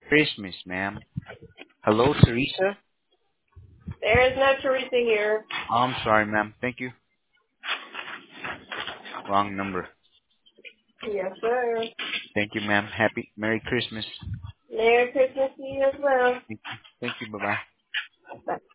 Christmas, ma'am. Hello, Teresa? There is no Teresa here. Oh, I'm sorry, ma'am. Thank you. Wrong number. Yes, sir. Thank you, ma'am. Merry Christmas. Merry Christmas to you as well. Thank you. Thank you. Bye-bye. Bye.